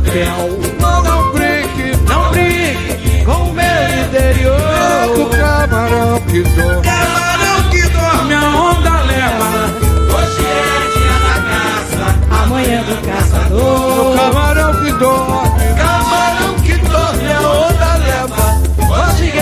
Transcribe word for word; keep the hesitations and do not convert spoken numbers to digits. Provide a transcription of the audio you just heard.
chapéu. Não, não brinque, não brinque com o meu interior. É do camarão que dou.